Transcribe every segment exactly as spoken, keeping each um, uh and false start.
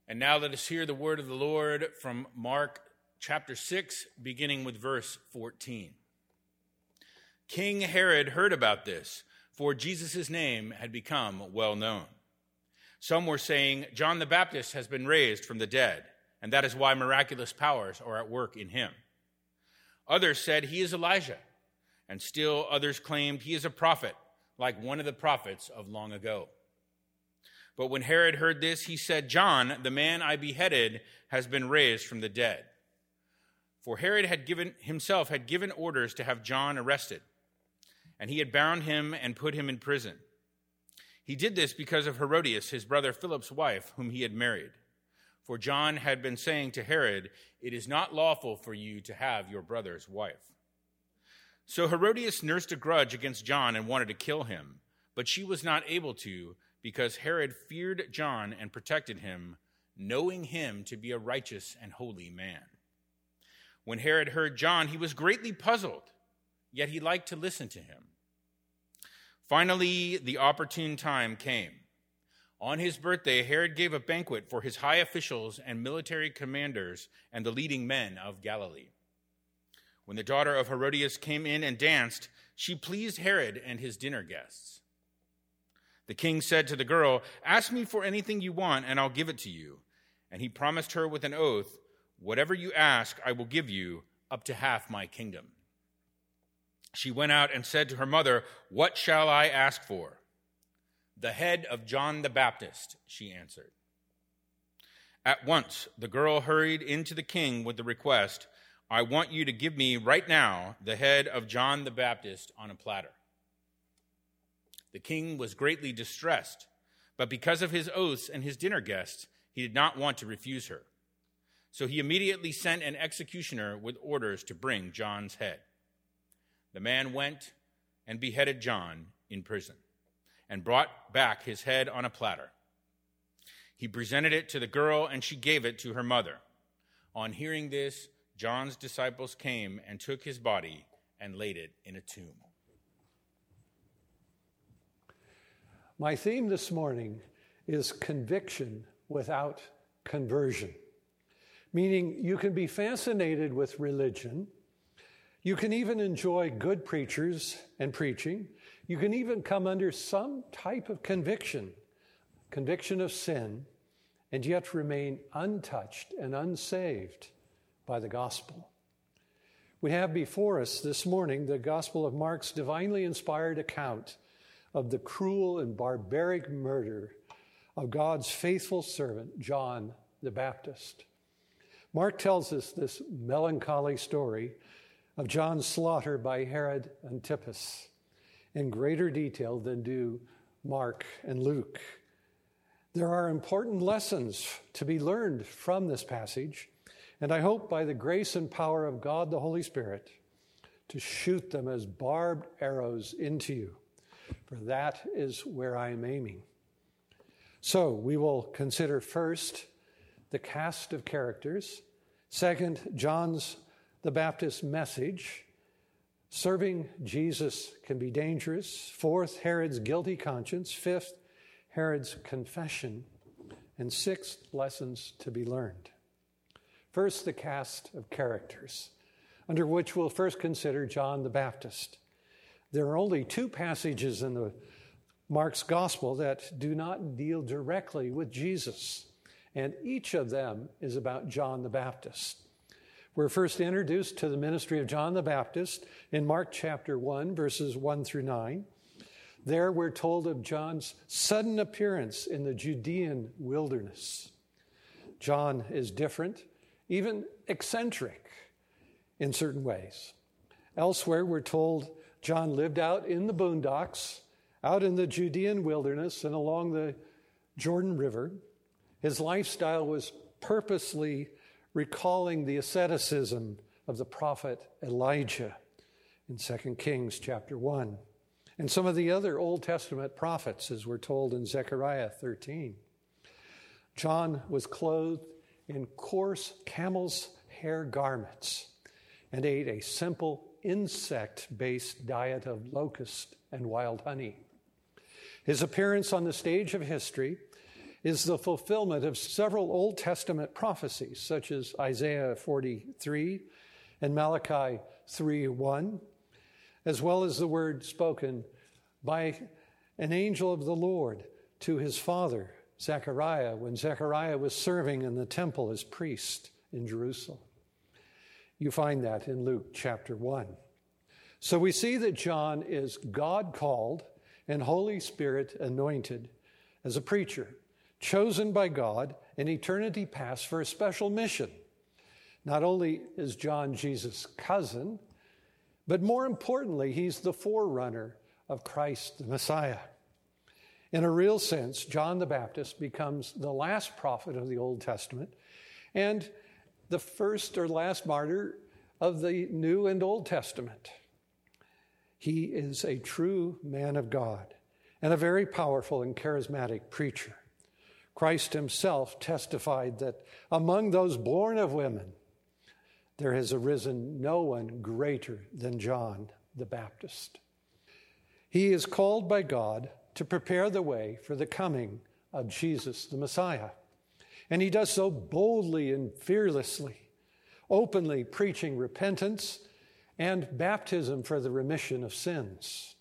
And now let us hear the word of the Lord from Mark chapter six, beginning with verse fourteen. King Herod heard about this, for Jesus' name had become well known. Some were saying, John the Baptist has been raised from the dead, and that is why miraculous powers are at work in him. Others said he is Elijah, and still others claimed he is a prophet, like one of the prophets of long ago. But when Herod heard this, he said, John, the man I beheaded, has been raised from the dead. For Herod had given himself had given orders to have John arrested, and he had bound him and put him in prison. He did this because of Herodias, his brother Philip's wife, whom he had married. For John had been saying to Herod, it is not lawful for you to have your brother's wife. So Herodias nursed a grudge against John and wanted to kill him, but she was not able to, because Herod feared John and protected him, knowing him to be a righteous and holy man. When Herod heard John, he was greatly puzzled, yet he liked to listen to him. Finally, the opportune time came. On his birthday, Herod gave a banquet for his high officials and military commanders and the leading men of Galilee. When the daughter of Herodias came in and danced, she pleased Herod and his dinner guests. The king said to the girl, ask me for anything you want, and I'll give it to you. And he promised her with an oath, whatever you ask, I will give you, up to half my kingdom. She went out and said to her mother, what shall I ask for? The head of John the Baptist, she answered. At once, the girl hurried into the king with the request, I want you to give me right now the head of John the Baptist on a platter. The king was greatly distressed, but because of his oaths and his dinner guests, he did not want to refuse her. So he immediately sent an executioner with orders to bring John's head. The man went and beheaded John in prison and brought back his head on a platter. He presented it to the girl, and she gave it to her mother. On hearing this, John's disciples came and took his body and laid it in a tomb. My theme this morning is conviction without conversion, meaning you can be fascinated with religion. You can even enjoy good preachers and preaching. You can even come under some type of conviction, conviction of sin, and yet remain untouched and unsaved by the gospel. We have before us this morning the Gospel of Mark's divinely inspired account of the cruel and barbaric murder of God's faithful servant, John the Baptist. Mark tells us this melancholy story of John's slaughter by Herod Antipas in greater detail than do Mark and Luke. There are important lessons to be learned from this passage, and I hope by the grace and power of God the Holy Spirit to shoot them as barbed arrows into you, for that is where I am aiming. So we will consider first the cast of characters, second, John's the Baptist's message. Serving Jesus can be dangerous. Fourth, Herod's guilty conscience. Fifth, Herod's confession. And sixth, lessons to be learned. First, the cast of characters, under which we'll first consider John the Baptist. There are only two passages in the Mark's gospel that do not deal directly with Jesus, and each of them is about John the Baptist. We're first introduced to the ministry of John the Baptist in Mark chapter one, verses one through nine. There we're told of John's sudden appearance in the Judean wilderness. John is different, even eccentric in certain ways. Elsewhere we're told John lived out in the boondocks, out in the Judean wilderness and along the Jordan River. His lifestyle was purposely recalling the asceticism of the prophet Elijah in Second Kings chapter one, and some of the other Old Testament prophets, as we're told in Zechariah thirteen. John was clothed in coarse camel's hair garments and ate a simple insect-based diet of locust and wild honey. His appearance on the stage of history is the fulfillment of several Old Testament prophecies, such as Isaiah forty-three and Malachi three one, as well as the word spoken by an angel of the Lord to his father, Zechariah, when Zechariah was serving in the temple as priest in Jerusalem. You find that in Luke chapter one. So we see that John is God-called and Holy Spirit anointed as a preacher, chosen by God in eternity past for a special mission. Not only is John Jesus' cousin, but more importantly, he's the forerunner of Christ the Messiah. In a real sense, John the Baptist becomes the last prophet of the Old Testament and the first or last martyr of the New and Old Testament. He is a true man of God and a very powerful and charismatic preacher. Christ himself testified that among those born of women, there has arisen no one greater than John the Baptist. He is called by God to prepare the way for the coming of Jesus the Messiah. And he does so boldly and fearlessly, openly preaching repentance and baptism for the remission of sins.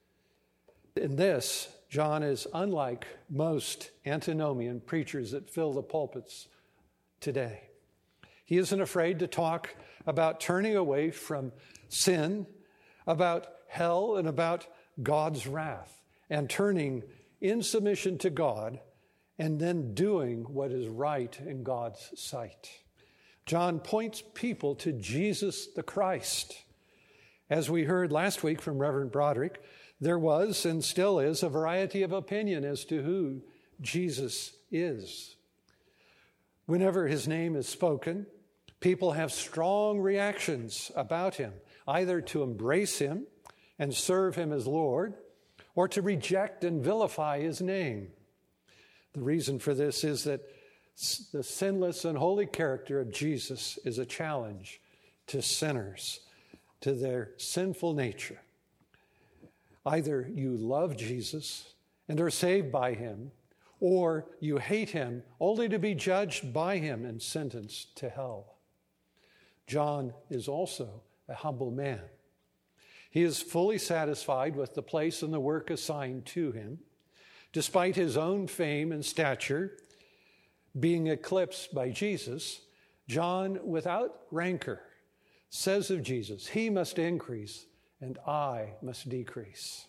In this, John is unlike most antinomian preachers that fill the pulpits today. He isn't afraid to talk about turning away from sin, about hell, and about God's wrath, and turning in submission to God, and then doing what is right in God's sight. John points people to Jesus the Christ. As we heard last week from Reverend Broderick, there was and still is a variety of opinion as to who Jesus is. Whenever his name is spoken, people have strong reactions about him, either to embrace him and serve him as Lord, or to reject and vilify his name. The reason for this is that the sinless and holy character of Jesus is a challenge to sinners, to their sinful nature. Either you love Jesus and are saved by him, or you hate him only to be judged by him and sentenced to hell. John is also a humble man. He is fully satisfied with the place and the work assigned to him, despite his own fame and stature being eclipsed by Jesus. John, without rancor, says of Jesus, he must increase and I must decrease.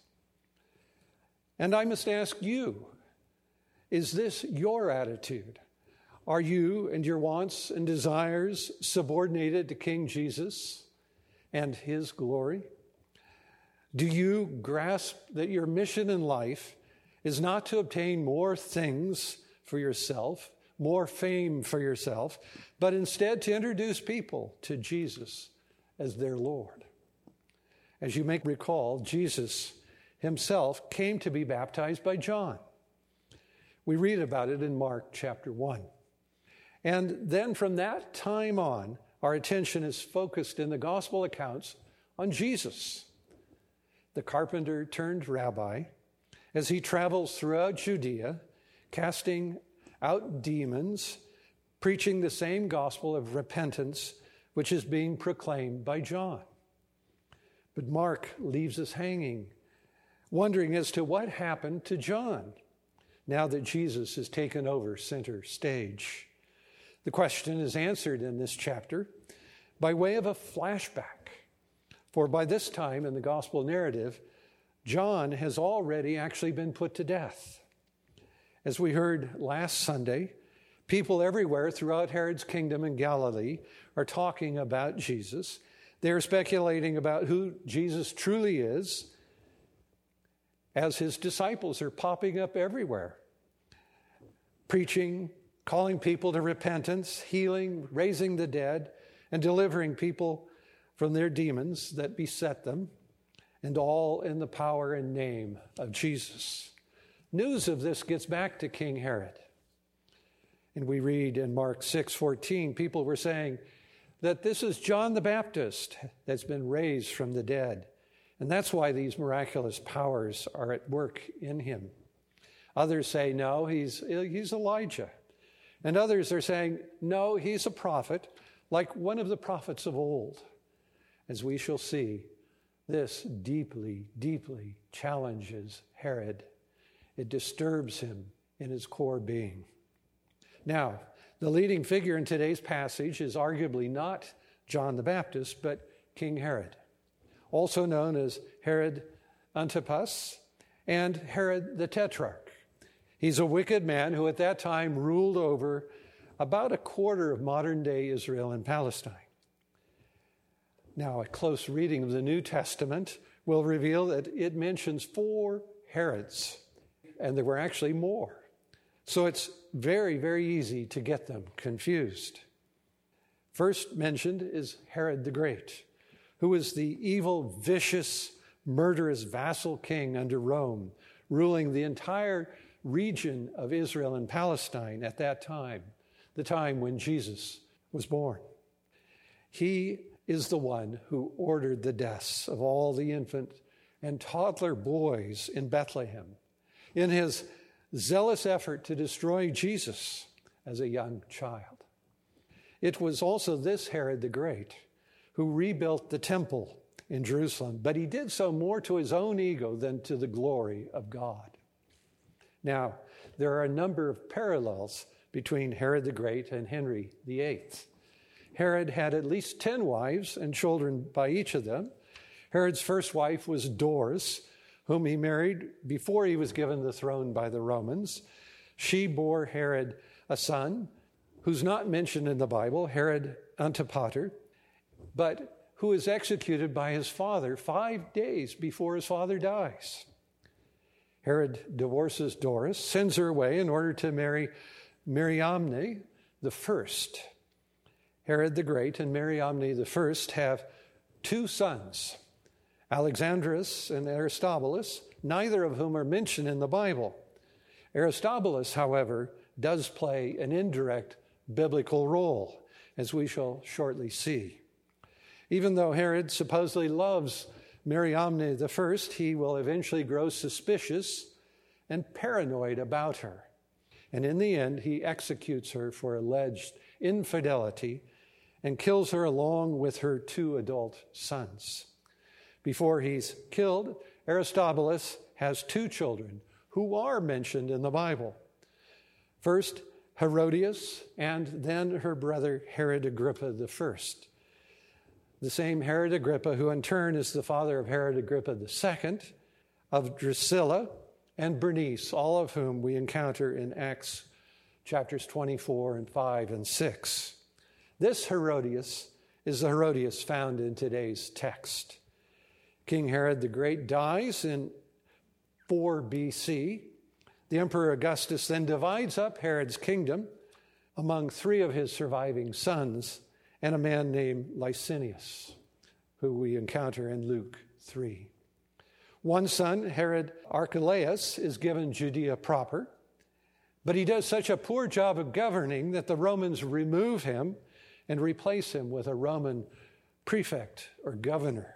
And I must ask you, is this your attitude? Are you and your wants and desires subordinated to King Jesus and his glory? Do you grasp that your mission in life is not to obtain more things for yourself, more fame for yourself, but instead to introduce people to Jesus as their Lord? As you may recall, Jesus himself came to be baptized by John. We read about it in Mark chapter one. And then from that time on, our attention is focused in the gospel accounts on Jesus, the carpenter turned rabbi, as he travels throughout Judea, casting out demons, preaching the same gospel of repentance which is being proclaimed by John. But Mark leaves us hanging, wondering as to what happened to John now that Jesus has taken over center stage. The question is answered in this chapter by way of a flashback. For by this time in the gospel narrative, John has already actually been put to death. As we heard last Sunday, people everywhere throughout Herod's kingdom in Galilee are talking about Jesus. They are speculating about who Jesus truly is, as his disciples are popping up everywhere, preaching, calling people to repentance, healing, raising the dead, and delivering people from their demons that beset them, and all in the power and name of Jesus. News of this gets back to King Herod. And we read in Mark six fourteen, people were saying that this is John the Baptist that's been raised from the dead. And that's why these miraculous powers are at work in him. Others say, no, he's, he's Elijah. And others are saying, no, he's a prophet, like one of the prophets of old. As we shall see, this deeply, deeply challenges Herod. It disturbs him in his core being. Now, the leading figure in today's passage is arguably not John the Baptist, but King Herod, also known as Herod Antipas and Herod the Tetrarch. He's a wicked man who at that time ruled over about a quarter of modern-day Israel and Palestine. Now, a close reading of the New Testament will reveal that it mentions four Herods, and there were actually more. So it's very, very easy to get them confused. First mentioned is Herod the Great, who was the evil, vicious, murderous vassal king under Rome, ruling the entire region of Israel and Palestine at that time, the time when Jesus was born. He is the one who ordered the deaths of all the infant and toddler boys in Bethlehem in his zealous effort to destroy Jesus as a young child. It was also this Herod the Great who rebuilt the temple in Jerusalem, but he did so more to his own ego than to the glory of God. Now, there are a number of parallels between Herod the Great and Henry the Eighth. Herod had at least ten wives and children by each of them. Herod's first wife was Doris, whom he married before he was given the throne by the Romans. She bore Herod a son who's not mentioned in the Bible, Herod Antipater, but who is executed by his father five days before his father dies. Herod divorces Doris, sends her away in order to marry Mariamne the First. Herod the Great and Mariamne the First have two sons, Alexandrus and Aristobulus, neither of whom are mentioned in the Bible. Aristobulus, however, does play an indirect biblical role, as we shall shortly see. Even though Herod supposedly loves Mariamne the First, he will eventually grow suspicious and paranoid about her. And in the end, he executes her for alleged infidelity and kills her along with her two adult sons. Before he's killed, Aristobulus has two children who are mentioned in the Bible. First, Herodias, and then her brother Herod Agrippa the First. The same Herod Agrippa, who in turn is the father of Herod Agrippa the Second, of Drusilla, and Bernice, all of whom we encounter in Acts chapters twenty-four and five and six. This Herodias is the Herodias found in today's text. King Herod the Great dies in four B C. The Emperor Augustus then divides up Herod's kingdom among three of his surviving sons and a man named Licinius, who we encounter in Luke three. One son, Herod Archelaus, is given Judea proper, but he does such a poor job of governing that the Romans remove him and replace him with a Roman prefect or governor.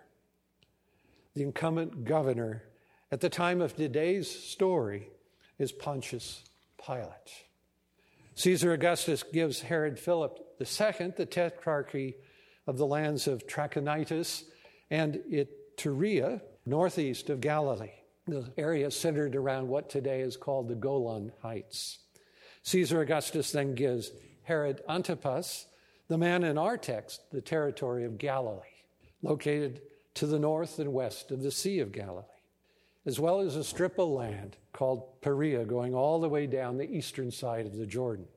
The incumbent governor at the time of today's story is Pontius Pilate. Caesar Augustus gives Herod Philip the Second the tetrarchy of the lands of Trachonitis and Iturea, northeast of Galilee, the area centered around what today is called the Golan Heights. Caesar Augustus then gives Herod Antipas, the man in our text, the territory of Galilee, located to the north and west of the Sea of Galilee, as well as a strip of land called Perea going all the way down the eastern side of the Jordan.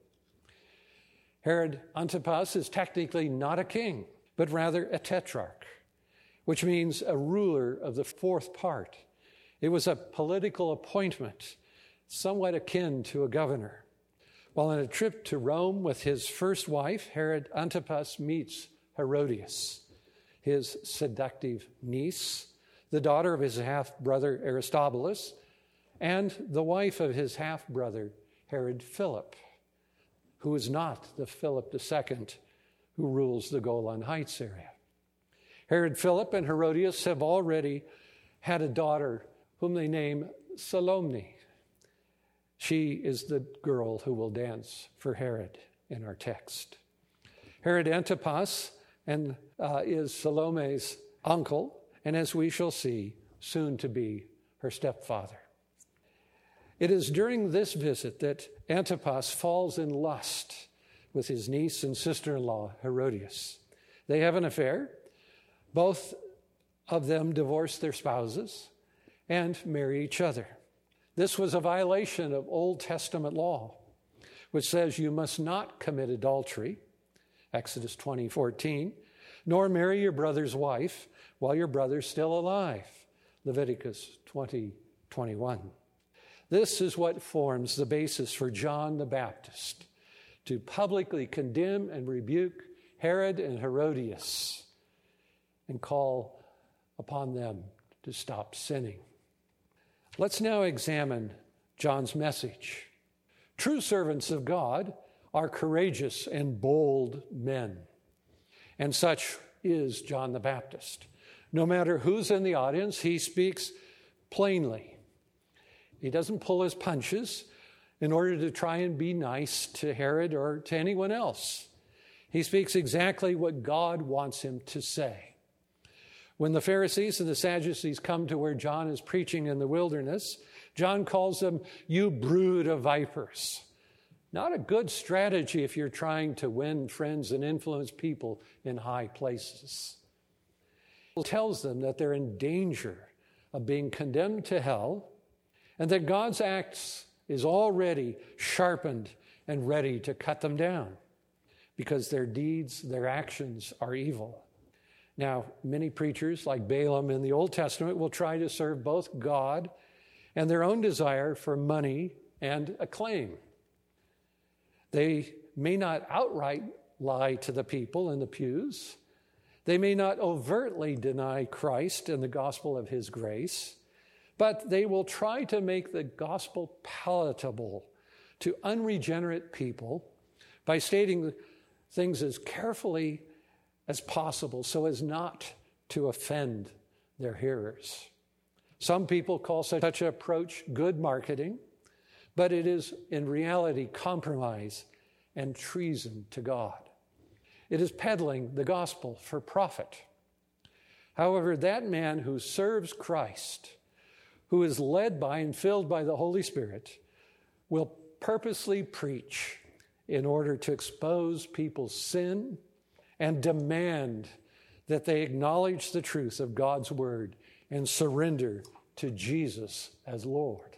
Herod Antipas is technically not a king, but rather a tetrarch, which means a ruler of the fourth part. It was a political appointment, somewhat akin to a governor. While on a trip to Rome with his first wife, Herod Antipas meets Herodias, his seductive niece, the daughter of his half-brother Aristobulus, and the wife of his half-brother Herod Philip, who is not the Philip the Second who rules the Golan Heights area. Herod Philip and Herodias have already had a daughter whom they name Salome. She is the girl who will dance for Herod in our text. Herod Antipas and uh, is Salome's uncle, and as we shall see, soon to be her stepfather. It is during this visit that Antipas falls in lust with his niece and sister-in-law, Herodias. They have an affair. Both of them divorce their spouses and marry each other. This was a violation of Old Testament law, which says you must not commit adultery, Exodus twenty fourteen, nor marry your brother's wife while your brother's still alive, Leviticus twenty twenty-one. This is what forms the basis for John the Baptist to publicly condemn and rebuke Herod and Herodias and call upon them to stop sinning. Let's now examine John's message. True servants of God are courageous and bold men, and such is John the Baptist. No matter who's in the audience, he speaks plainly. He doesn't pull his punches in order to try and be nice to Herod or to anyone else. He speaks exactly what God wants him to say. When the Pharisees and the Sadducees come to where John is preaching in the wilderness, John calls them, "You brood of vipers." Not a good strategy if you're trying to win friends and influence people in high places. He tells them that they're in danger of being condemned to hell, and that God's axe is already sharpened and ready to cut them down because their deeds, their actions are evil. Now, many preachers like Balaam in the Old Testament will try to serve both God and their own desire for money and acclaim. They may not outright lie to the people in the pews. They may not overtly deny Christ and the gospel of his grace, but they will try to make the gospel palatable to unregenerate people by stating things as carefully as possible so as not to offend their hearers. Some people call such an approach good marketing, but it is in reality compromise and treason to God. It is peddling the gospel for profit. However, that man who serves Christ, who is led by and filled by the Holy Spirit, will purposely preach in order to expose people's sin and demand that they acknowledge the truth of God's word and surrender to Jesus as Lord.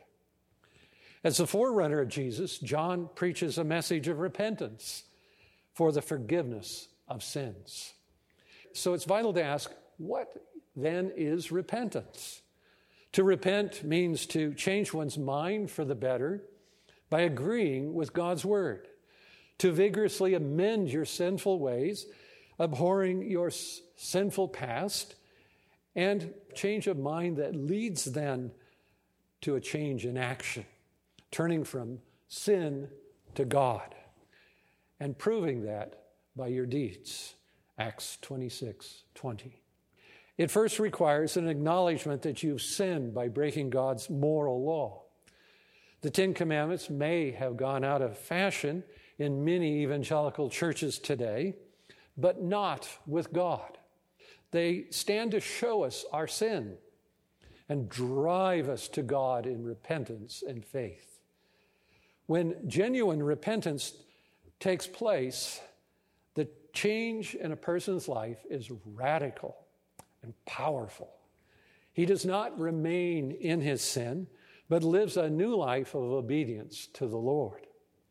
As the forerunner of Jesus, John preaches a message of repentance for the forgiveness of sins. So it's vital to ask, what then is repentance? To repent means to change one's mind for the better by agreeing with God's word, to vigorously amend your sinful ways, abhorring your s- sinful past, and change of mind that leads then to a change in action, turning from sin to God, and proving that by your deeds. Acts twenty-six twenty. It first requires an acknowledgement that you've sinned by breaking God's moral law. The Ten Commandments may have gone out of fashion in many evangelical churches today, but not with God. They stand to show us our sin and drive us to God in repentance and faith. When genuine repentance takes place, the change in a person's life is radical and powerful. He does not remain in his sin, but lives a new life of obedience to the Lord.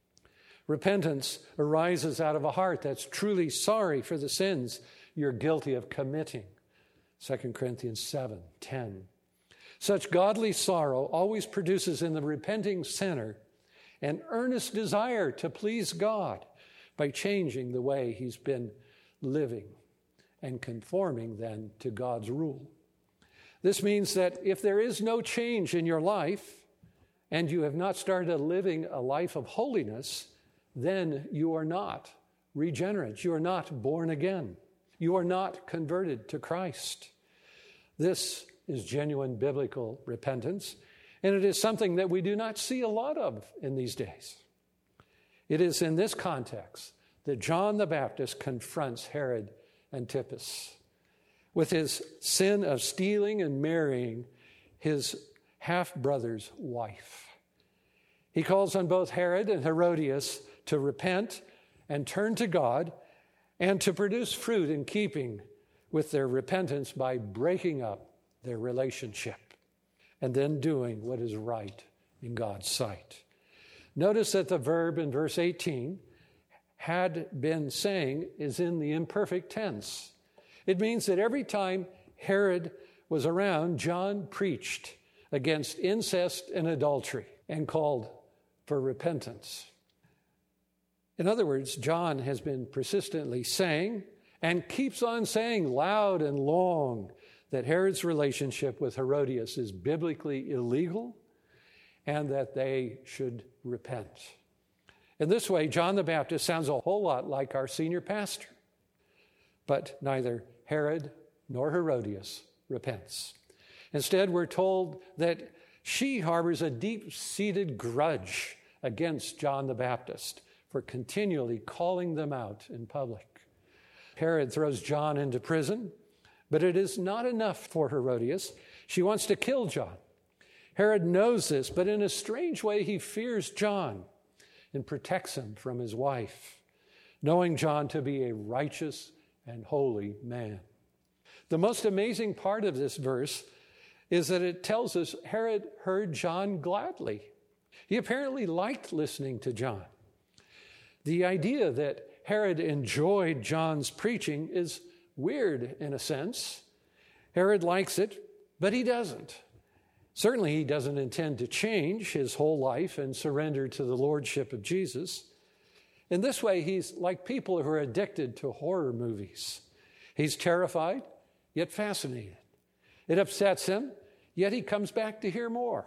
Repentance arises out of a heart that's truly sorry for the sins you're guilty of committing. Second Corinthians seven ten. Such godly sorrow always produces in the repenting sinner an earnest desire to please God by changing the way he's been living and conforming then to God's rule. This means that if there is no change in your life and you have not started living a life of holiness, then you are not regenerate. You are not born again. You are not converted to Christ. This is genuine biblical repentance, And it is something that we do not see a lot of in these days. It is in this context that John the Baptist confronts Herod Antipas with his sin of stealing and marrying his half-brother's wife. He calls on both Herod and Herodias to repent and turn to God and to produce fruit in keeping with their repentance by breaking up their relationship and then doing what is right in God's sight. Notice that the verb in verse eighteen, had been saying, is in the imperfect tense. It means that every time Herod was around, John preached against incest and adultery and called for repentance. In other words, John has been persistently saying and keeps on saying loud and long that Herod's relationship with Herodias is biblically illegal and that they should repent. In this way, John the Baptist sounds a whole lot like our senior pastor, but neither Herod nor Herodias repents. Instead, we're told that she harbors a deep-seated grudge against John the Baptist for continually calling them out in public. Herod throws John into prison, but it is not enough for Herodias. She wants to kill John. Herod knows this, but in a strange way, he fears John and protects him from his wife, knowing John to be a righteous and holy man. The most amazing part of this verse is that it tells us Herod heard John gladly. He apparently liked listening to John. The idea that Herod enjoyed John's preaching is weird in a sense. Herod likes it, but he doesn't. Certainly, he doesn't intend to change his whole life and surrender to the lordship of Jesus. In this way, he's like people who are addicted to horror movies. He's terrified, yet fascinated. It upsets him, yet he comes back to hear more.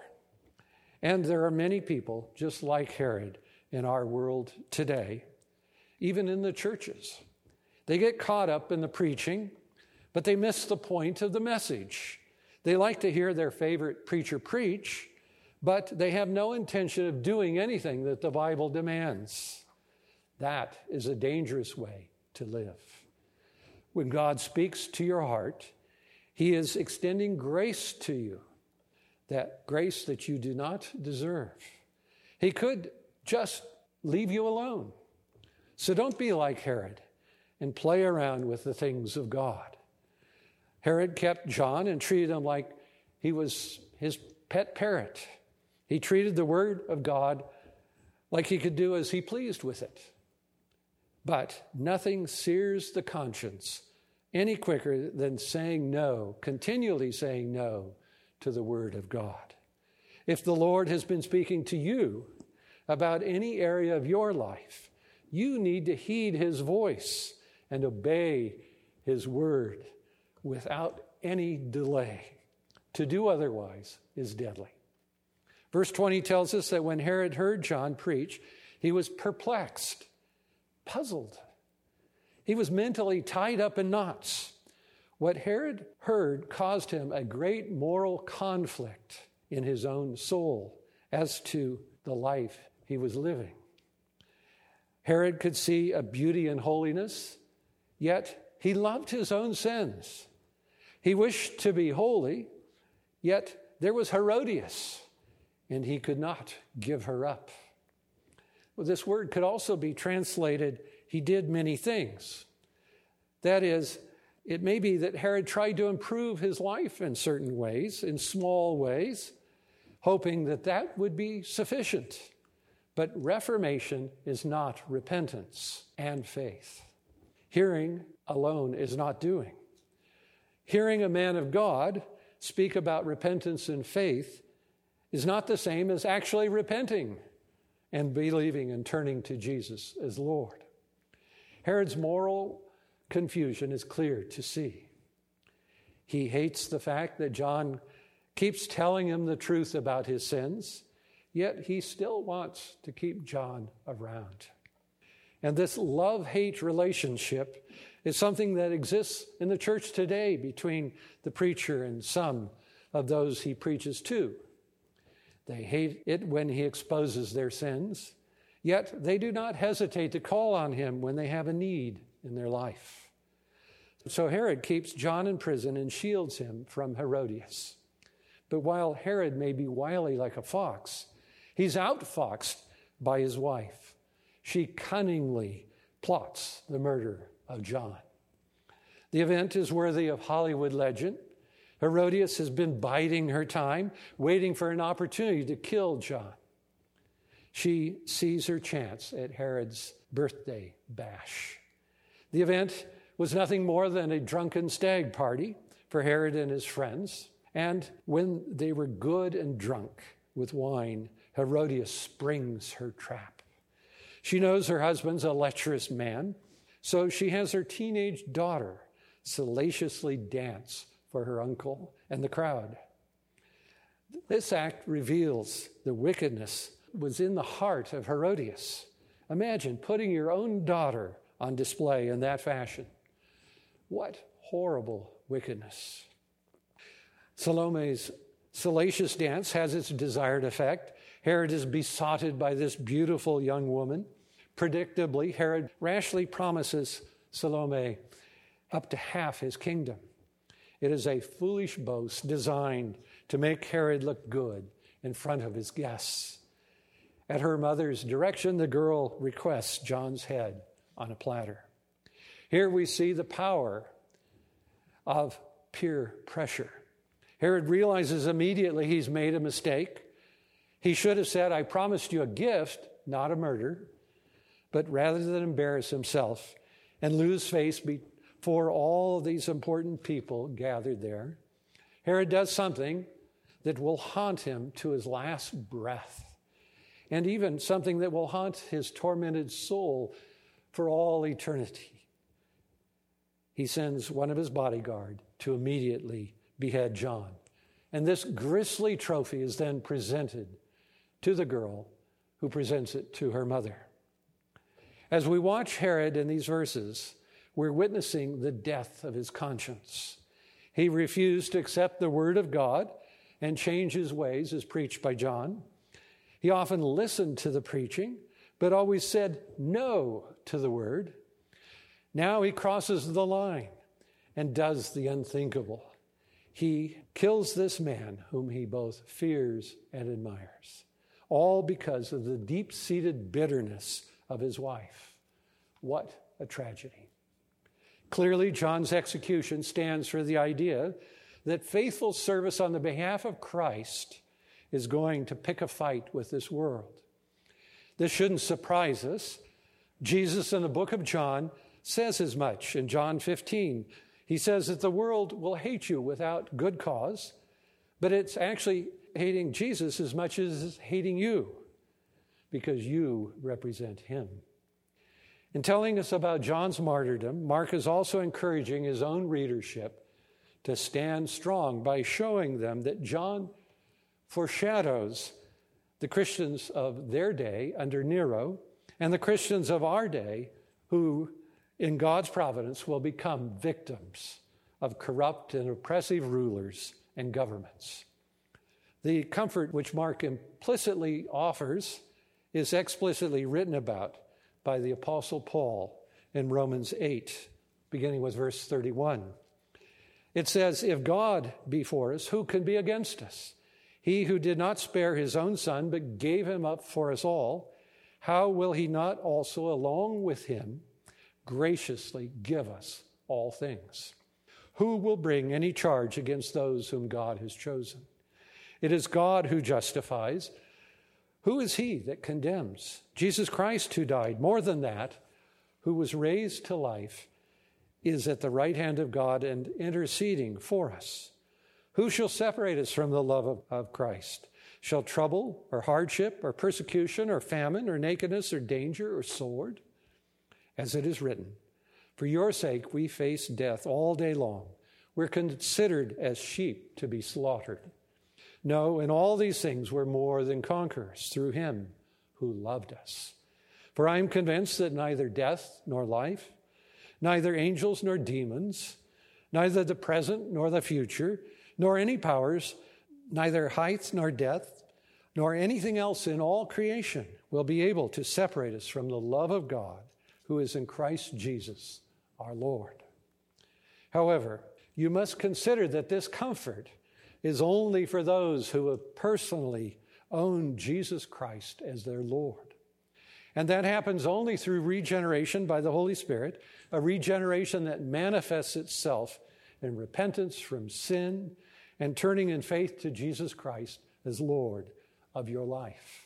And there are many people just like Herod in our world today, even in the churches. They get caught up in the preaching, but they miss the point of the message. They like to hear their favorite preacher preach, but they have no intention of doing anything that the Bible demands. That is a dangerous way to live. When God speaks to your heart, He is extending grace to you, that grace that you do not deserve. He could just leave you alone. So don't be like Herod and play around with the things of God. Herod kept John and treated him like he was his pet parrot. He treated the word of God like he could do as he pleased with it. But nothing sears the conscience any quicker than saying no, continually saying no to the word of God. If the Lord has been speaking to you about any area of your life, you need to heed His voice and obey His word without any delay. To do otherwise is deadly. Verse twenty tells us that when Herod heard John preach, he was perplexed, puzzled. He was mentally tied up in knots. What Herod heard caused him a great moral conflict in his own soul as to the life he was living. Herod could see a beauty and holiness, yet he loved his own sins. He wished to be holy, yet there was Herodias, and he could not give her up. Well, this word could also be translated, he did many things. That is, it may be that Herod tried to improve his life in certain ways, in small ways, hoping that that would be sufficient. But reformation is not repentance and faith. Hearing alone is not doing. Hearing a man of God speak about repentance and faith is not the same as actually repenting and believing and turning to Jesus as Lord. Herod's moral confusion is clear to see. He hates the fact that John keeps telling him the truth about his sins, yet he still wants to keep John around. And this love-hate relationship is something that exists in the church today between the preacher and some of those he preaches to. They hate it when he exposes their sins, yet they do not hesitate to call on him when they have a need in their life. So Herod keeps John in prison and shields him from Herodias. But while Herod may be wily like a fox, he's outfoxed by his wife. She cunningly plots the murder of John. The event is worthy of Hollywood legend. Herodias has been biding her time, waiting for an opportunity to kill John. She sees her chance at Herod's birthday bash. The event was nothing more than a drunken stag party for Herod and his friends. And when they were good and drunk with wine, Herodias springs her trap. She knows her husband's a lecherous man, so she has her teenage daughter salaciously dance for her uncle and the crowd. This act reveals the wickedness was in the heart of Herodias. Imagine putting your own daughter on display in that fashion. What horrible wickedness. Salome's salacious dance has its desired effect. Herod is besotted by this beautiful young woman. Predictably, Herod rashly promises Salome up to half his kingdom. It is a foolish boast designed to make Herod look good in front of his guests. At her mother's direction, the girl requests John's head on a platter. Here we see the power of peer pressure. Herod realizes immediately he's made a mistake. He should have said, I promised you a gift, not a murder. But rather than embarrass himself and lose face before all these important people gathered there, Herod does something that will haunt him to his last breath, and even something that will haunt his tormented soul for all eternity. He sends one of his bodyguard to immediately behead John. And this grisly trophy is then presented to the girl who presents it to her mother. As we watch Herod in these verses, we're witnessing the death of his conscience. He refused to accept the word of God and change his ways as preached by John. He often listened to the preaching, but always said no to the word. Now he crosses the line and does the unthinkable. He kills this man whom he both fears and admires, all because of the deep-seated bitterness of his wife. What a tragedy. Clearly, John's execution stands for the idea that faithful service on the behalf of Christ is going to pick a fight with this world. This shouldn't surprise us. Jesus in the book of John says as much in John fifteen. He says that the world will hate you without good cause, but it's actually hating Jesus as much as it's hating you because you represent him. In telling us about John's martyrdom, Mark is also encouraging his own readership to stand strong by showing them that John foreshadows the Christians of their day under Nero and the Christians of our day who, in God's providence, will become victims of corrupt and oppressive rulers and governments. The comfort which Mark implicitly offers is explicitly written about by the Apostle Paul in Romans eight, beginning with verse thirty-one. It says, if God be for us, who can be against us? He who did not spare his own son, but gave him up for us all, how will he not also, along with him, graciously give us all things? Who will bring any charge against those whom God has chosen? It is God who justifies. Who is he that condemns? Jesus Christ, who died, more than that, who was raised to life, is at the right hand of God and interceding for us. Who shall separate us from the love of, of Christ? Shall trouble or hardship or persecution or famine or nakedness or danger or sword? As it is written, for your sake we face death all day long. We're considered as sheep to be slaughtered. No, in all these things we're more than conquerors through him who loved us. For I am convinced that neither death nor life, neither angels nor demons, neither the present nor the future, nor any powers, neither height nor depth, nor anything else in all creation will be able to separate us from the love of God who is in Christ Jesus our Lord. However, you must consider that this comfort is only for those who have personally owned Jesus Christ as their Lord. And that happens only through regeneration by the Holy Spirit, a regeneration that manifests itself in repentance from sin and turning in faith to Jesus Christ as Lord of your life.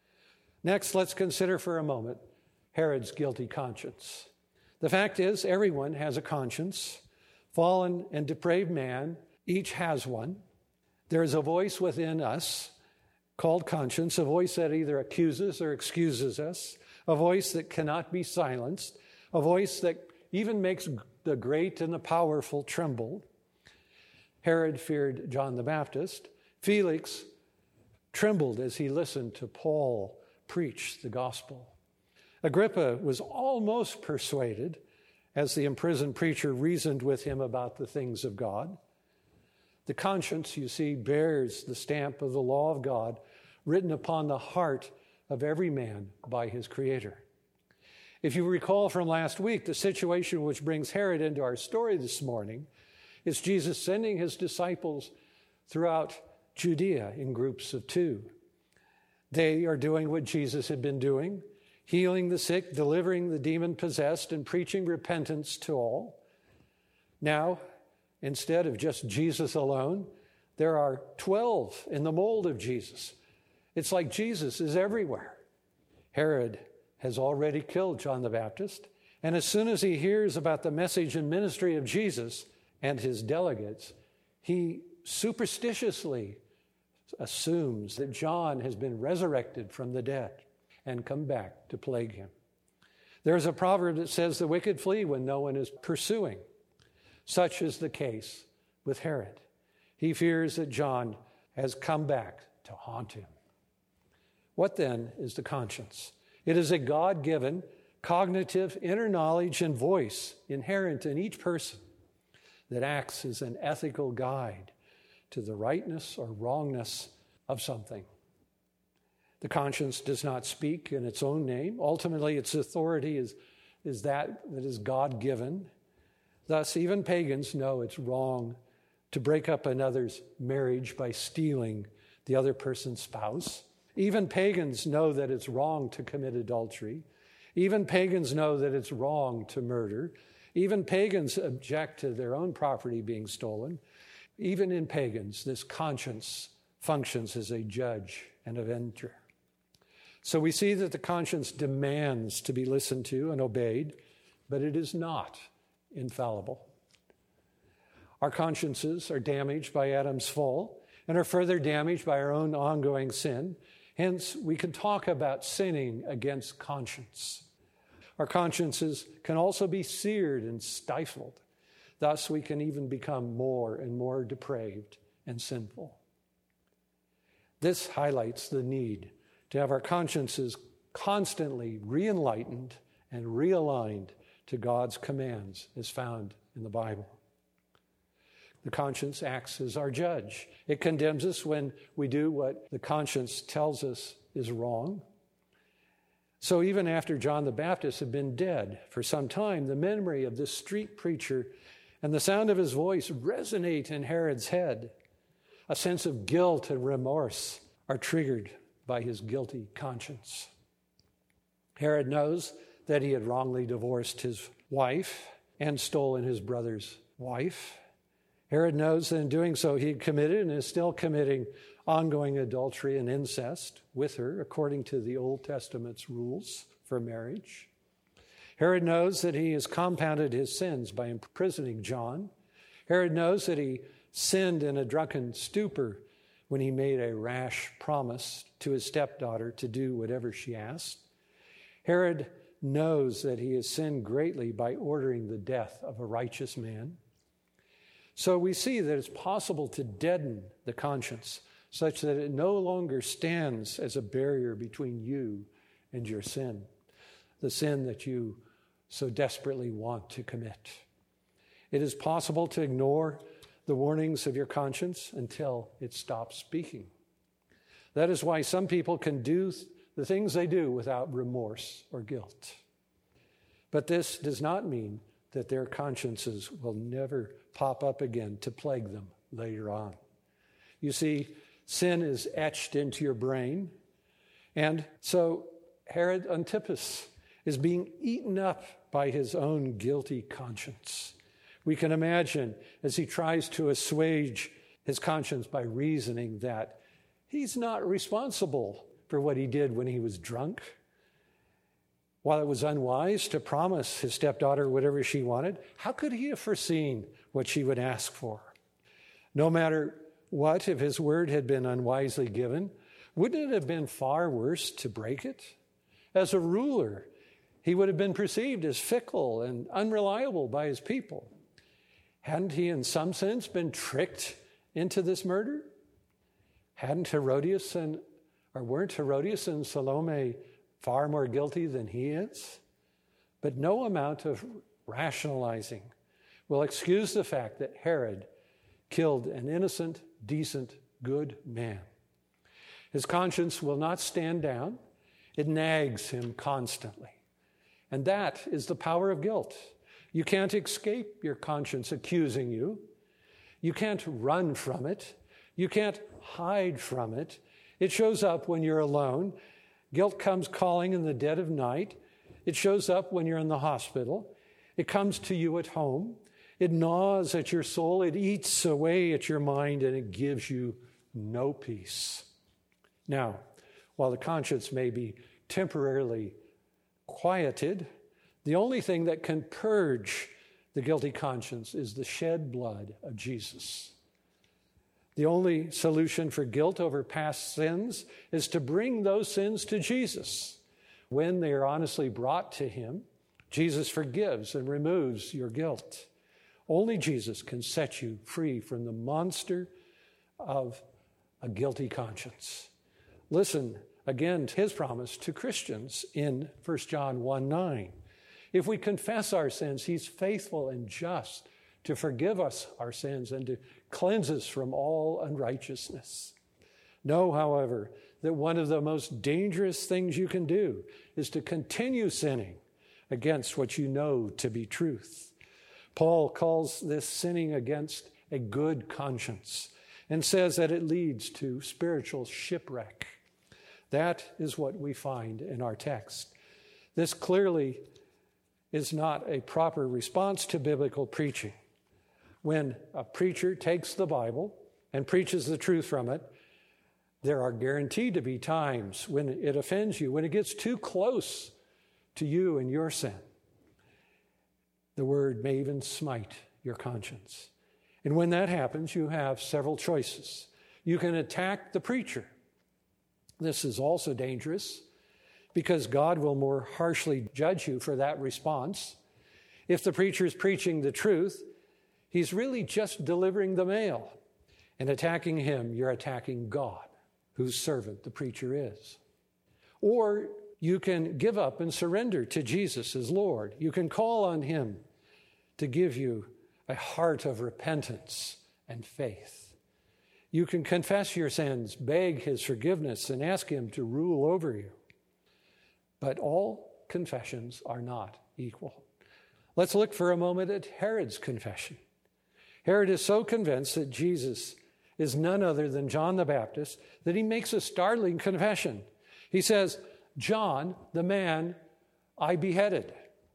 Next, let's consider for a moment Herod's guilty conscience. The fact is, everyone has a conscience. Fallen and depraved man, each has one. There is a voice within us called conscience, a voice that either accuses or excuses us, a voice that cannot be silenced, a voice that even makes the great and the powerful tremble. Herod feared John the Baptist. Felix trembled as he listened to Paul preach the gospel. Agrippa was almost persuaded as the imprisoned preacher reasoned with him about the things of God. The conscience, you see, bears the stamp of the law of God written upon the heart of every man by his Creator. If you recall from last week, the situation which brings Herod into our story this morning is Jesus sending his disciples throughout Judea in groups of two. They are doing what Jesus had been doing, healing the sick, delivering the demon-possessed, and preaching repentance to all. Now, instead of just Jesus alone, there are twelve in the mold of Jesus. It's like Jesus is everywhere. Herod has already killed John the Baptist, and as soon as he hears about the message and ministry of Jesus and his delegates, he superstitiously assumes that John has been resurrected from the dead and come back to plague him. There's a proverb that says the wicked flee when no one is pursuing. Such is the case with Herod. He fears that John has come back to haunt him. What then is the conscience? It is a God-given, cognitive inner knowledge and voice inherent in each person that acts as an ethical guide to the rightness or wrongness of something. The conscience does not speak in its own name. Ultimately, its authority is, is that that is God-given. Thus, even pagans know it's wrong to break up another's marriage by stealing the other person's spouse. Even pagans know that it's wrong to commit adultery. Even pagans know that it's wrong to murder. Even pagans object to their own property being stolen. Even in pagans, this conscience functions as a judge and avenger. So we see that the conscience demands to be listened to and obeyed, but it is not infallible. Our consciences are damaged by Adam's fall and are further damaged by our own ongoing sin. Hence, we can talk about sinning against conscience. Our consciences can also be seared and stifled. Thus, we can even become more and more depraved and sinful. This highlights the need to have our consciences constantly re-enlightened and realigned to God's commands as found in the Bible. The conscience acts as our judge. It condemns us when we do what the conscience tells us is wrong. So even after John the Baptist had been dead for some time, the memory of this street preacher and the sound of his voice resonate in Herod's head. A sense of guilt and remorse are triggered by his guilty conscience. Herod knows that he had wrongly divorced his wife and stolen his brother's wife. Herod knows that in doing so he had committed and is still committing ongoing adultery and incest with her, according to the Old Testament's rules for marriage. Herod knows that he has compounded his sins by imprisoning John. Herod knows that he sinned in a drunken stupor when he made a rash promise to his stepdaughter to do whatever she asked. Herod knows that he has sinned greatly by ordering the death of a righteous man. So we see that it's possible to deaden the conscience such that it no longer stands as a barrier between you and your sin, the sin that you so desperately want to commit. It is possible to ignore the warnings of your conscience until it stops speaking. That is why some people can do the things they do without remorse or guilt. But this does not mean that their consciences will never pop up again to plague them later on. You see, sin is etched into your brain, and so Herod Antipas is being eaten up by his own guilty conscience. We can imagine as he tries to assuage his conscience by reasoning that he's not responsible for what he did when he was drunk. While it was unwise to promise his stepdaughter whatever she wanted, how could he have foreseen what she would ask for? No matter what, if his word had been unwisely given, wouldn't it have been far worse to break it? As a ruler, he would have been perceived as fickle and unreliable by his people. Hadn't he, in some sense, been tricked into this murder? Hadn't Herodias and, or weren't Herodias and Salome far more guilty than he is? But no amount of rationalizing will excuse the fact that Herod killed an innocent, decent, good man. His conscience will not stand down. It nags him constantly. And that is the power of guilt. You can't escape your conscience accusing you. You can't run from it. You can't hide from it. It shows up when you're alone. Guilt comes calling in the dead of night. It shows up when you're in the hospital. It comes to you at home. It gnaws at your soul. It eats away at your mind, and it gives you no peace. Now, while the conscience may be temporarily quieted, the only thing that can purge the guilty conscience is the shed blood of Jesus. The only solution for guilt over past sins is to bring those sins to Jesus. When they are honestly brought to him, Jesus forgives and removes your guilt. Only Jesus can set you free from the monster of a guilty conscience. Listen again to his promise to Christians in First John one nine. If we confess our sins, he's faithful and just to forgive us our sins and to cleanse us from all unrighteousness. Know, however, that one of the most dangerous things you can do is to continue sinning against what you know to be truth. Paul calls this sinning against a good conscience and says that it leads to spiritual shipwreck. That is what we find in our text. This clearly is not a proper response to biblical preaching. When a preacher takes the Bible and preaches the truth from it, there are guaranteed to be times when it offends you, when it gets too close to you and your sin. The word may even smite your conscience. And when that happens, you have several choices. You can attack the preacher. This is also dangerous because God will more harshly judge you for that response. If the preacher is preaching the truth, he's really just delivering the mail. And attacking him, you're attacking God, whose servant the preacher is. Or you can give up and surrender to Jesus as Lord. You can call on him to give you a heart of repentance and faith. You can confess your sins, beg his forgiveness, and ask him to rule over you. But all confessions are not equal. Let's look for a moment at Herod's confession. Herod is so convinced that Jesus is none other than John the Baptist that he makes a startling confession. He says, John, the man I beheaded.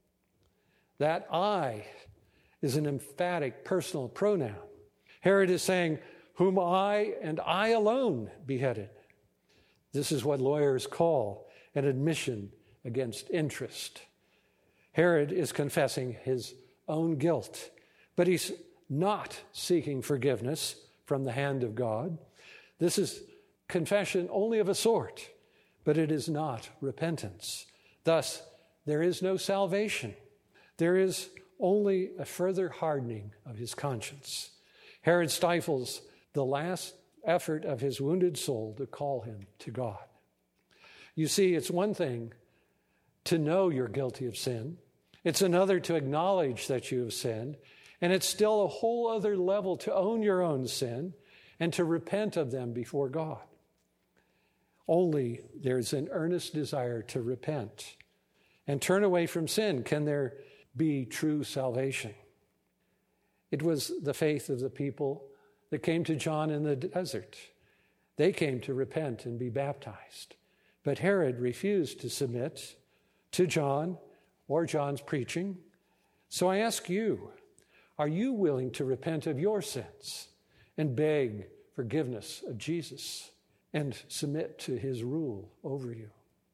That I is an emphatic personal pronoun. Herod is saying, whom I and I alone beheaded. This is what lawyers call an admission against interest. Herod is confessing his own guilt, but he's not seeking forgiveness from the hand of God. This is confession only of a sort, but it is not repentance. Thus, there is no salvation. There is only a further hardening of his conscience. Herod stifles the last effort of his wounded soul to call him to God. You see, it's one thing to know you're guilty of sin. It's another to acknowledge that you have sinned. And it's still a whole other level to own your own sin and to repent of them before God. Only there's an earnest desire to repent and turn away from sin can there be true salvation. It was the faith of the people that came to John in the desert. They came to repent and be baptized. But Herod refused to submit to John or John's preaching. So I ask you, are you willing to repent of your sins and beg forgiveness of Jesus and submit to his rule over you?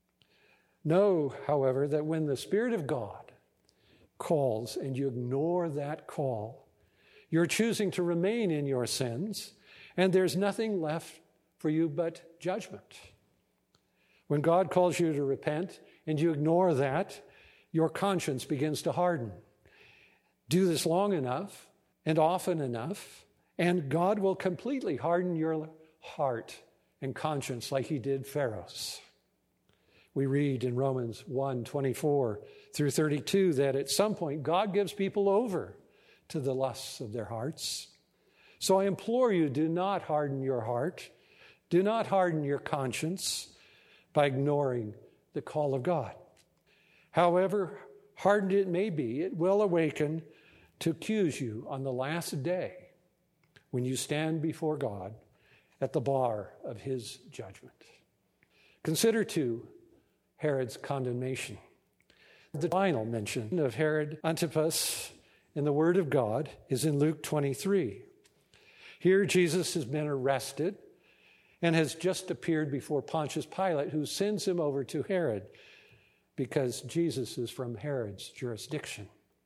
Know, however, that when the Spirit of God calls and you ignore that call, you're choosing to remain in your sins, and there's nothing left for you but judgment. When God calls you to repent and you ignore that, your conscience begins to harden. Do this long enough and often enough, and God will completely harden your heart and conscience like he did Pharaoh's. We read in Romans one, twenty-four through thirty-two that at some point God gives people over to the lusts of their hearts. So I implore you, do not harden your heart. Do not harden your conscience by ignoring the call of God. However hardened it may be, it will awaken to accuse you on the last day when you stand before God at the bar of his judgment. Consider, too, Herod's condemnation. The final mention of Herod Antipas in the Word of God is in Luke twenty-three. Here Jesus has been arrested and has just appeared before Pontius Pilate, who sends him over to Herod because Jesus is from Herod's jurisdiction.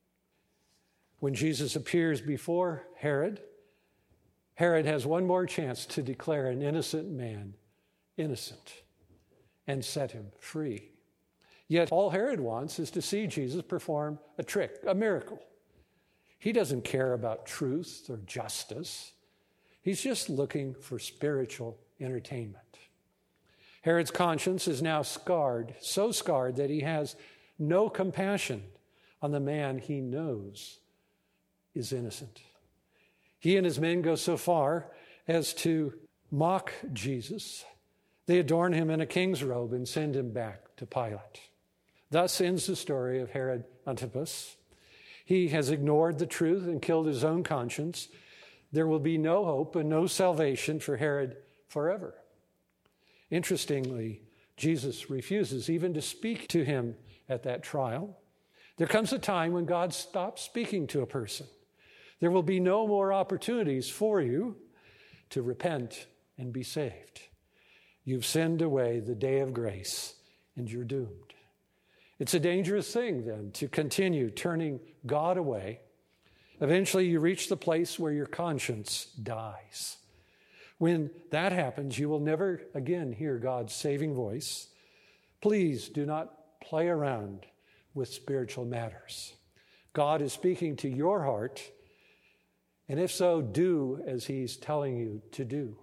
When Jesus appears before Herod, Herod has one more chance to declare an innocent man innocent and set him free. Yet all Herod wants is to see Jesus perform a trick, a miracle. He doesn't care about truth or justice. He's just looking for spiritual entertainment. Herod's conscience is now scarred, so scarred that he has no compassion on the man he knows is innocent. He and his men go so far as to mock Jesus. They adorn him in a king's robe and send him back to Pilate. Thus ends the story of Herod Antipas. He has ignored the truth and killed his own conscience. There will be no hope and no salvation for Herod forever. Interestingly, Jesus refuses even to speak to him at that trial. There comes a time when God stops speaking to a person. There will be no more opportunities for you to repent and be saved. You've sinned away the day of grace, and you're doomed. It's a dangerous thing, then, to continue turning God away. Eventually, you reach the place where your conscience dies. When that happens, you will never again hear God's saving voice. Please do not play around with spiritual matters. God is speaking to your heart, and if so, do as he's telling you to do.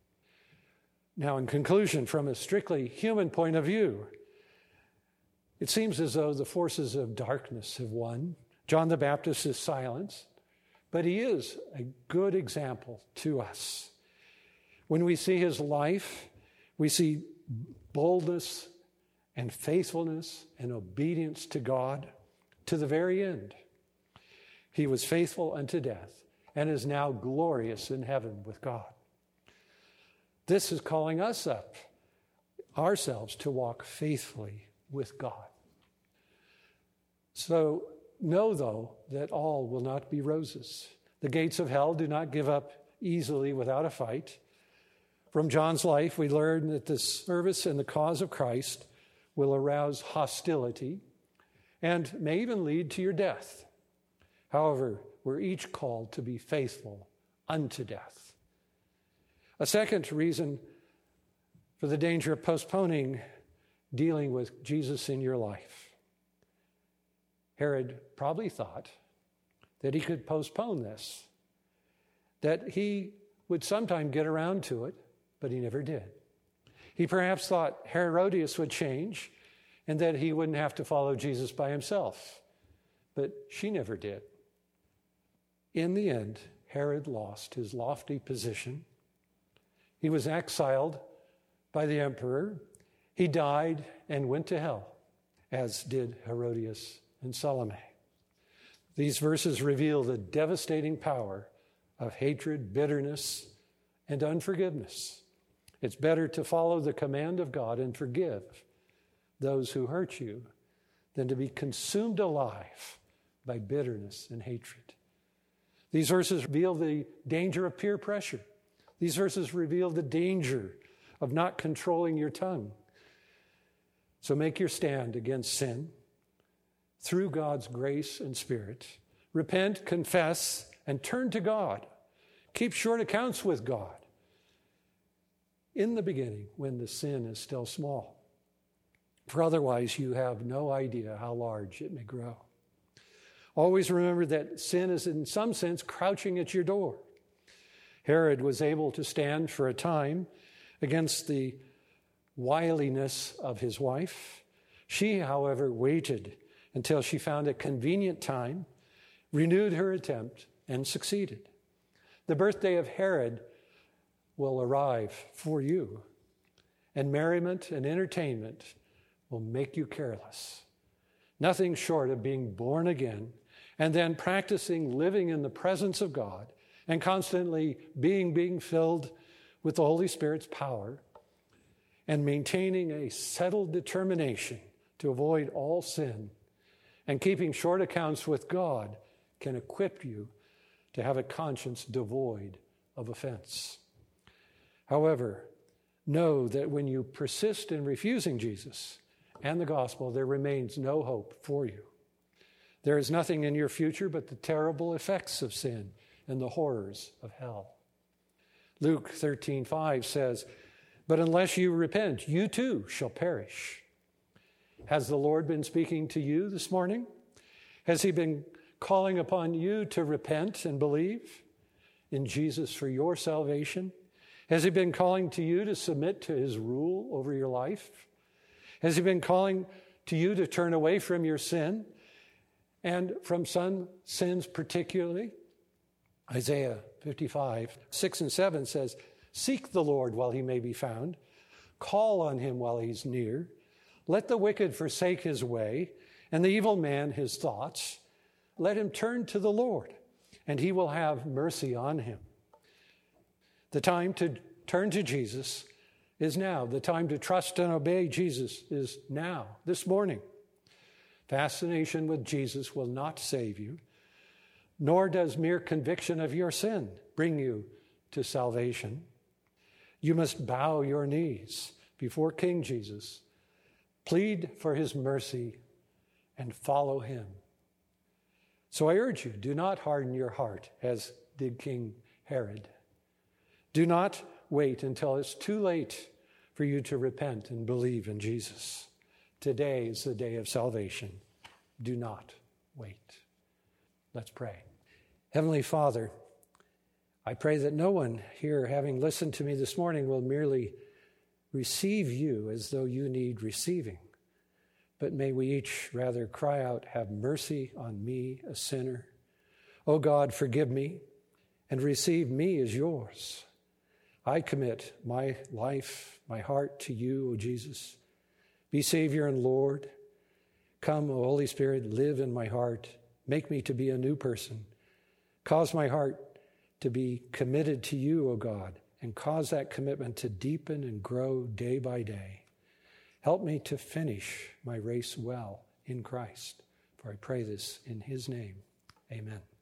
Now, in conclusion, from a strictly human point of view, it seems as though the forces of darkness have won. John the Baptist is silenced, but he is a good example to us. When we see his life, we see boldness and faithfulness and obedience to God to the very end. He was faithful unto death and is now glorious in heaven with God. This is calling us up, ourselves, to walk faithfully with God. So know, though, that all will not be roses. The gates of hell do not give up easily without a fight. From John's life, we learn that the service and the cause of Christ will arouse hostility and may even lead to your death. However, we're each called to be faithful unto death. A second reason for the danger of postponing dealing with Jesus in your life. Herod probably thought that he could postpone this, that he would sometime get around to it, but he never did. He perhaps thought Herodias would change and that he wouldn't have to follow Jesus by himself, but she never did. In the end, Herod lost his lofty position. He was exiled by the emperor. He died and went to hell, as did Herodias and Salome. These verses reveal the devastating power of hatred, bitterness, and unforgiveness. It's better to follow the command of God and forgive those who hurt you than to be consumed alive by bitterness and hatred. These verses reveal the danger of peer pressure. These verses reveal the danger of not controlling your tongue. So make your stand against sin through God's grace and Spirit. Repent, confess, and turn to God. Keep short accounts with God in the beginning when the sin is still small. For otherwise, you have no idea how large it may grow. Always remember that sin is in some sense crouching at your door. Herod was able to stand for a time against the wiliness of his wife. She, however, waited until she found a convenient time, renewed her attempt, and succeeded. The birthday of Herod will arrive for you, and merriment and entertainment will make you careless. Nothing short of being born again and then practicing living in the presence of God and constantly being, being filled with the Holy Spirit's power and maintaining a settled determination to avoid all sin and keeping short accounts with God can equip you to have a conscience devoid of offense. However, know that when you persist in refusing Jesus and the gospel, there remains no hope for you. There is nothing in your future but the terrible effects of sin and the horrors of hell. Luke thirteen five says, "But unless you repent, you too shall perish." Has the Lord been speaking to you this morning? Has he been calling upon you to repent and believe in Jesus for your salvation? Has he been calling to you to submit to his rule over your life? Has he been calling to you to turn away from your sin and from some sins particularly? Isaiah fifty-five, six and seven says, "Seek the Lord while he may be found. Call on him while he's near. Let the wicked forsake his way, and the evil man his thoughts. Let him turn to the Lord, and he will have mercy on him." The time to turn to Jesus is now. The time to trust and obey Jesus is now, this morning. Fascination with Jesus will not save you, nor does mere conviction of your sin bring you to salvation. You must bow your knees before King Jesus, plead for his mercy, and follow him. So I urge you, do not harden your heart as did King Herod. Do not wait until it's too late for you to repent and believe in Jesus. Today is the day of salvation. Do not wait. Let's pray. Heavenly Father, I pray that no one here, having listened to me this morning, will merely receive you as though you need receiving, but may we each rather cry out, "Have mercy on me, a sinner. O God, forgive me and receive me as yours. I commit my life, my heart to you, O Jesus. Be Savior and Lord. Come, O Holy Spirit, live in my heart. Make me to be a new person. Cause my heart to be committed to you, O God, and cause that commitment to deepen and grow day by day. Help me to finish my race well in Christ. For I pray this in his name. Amen.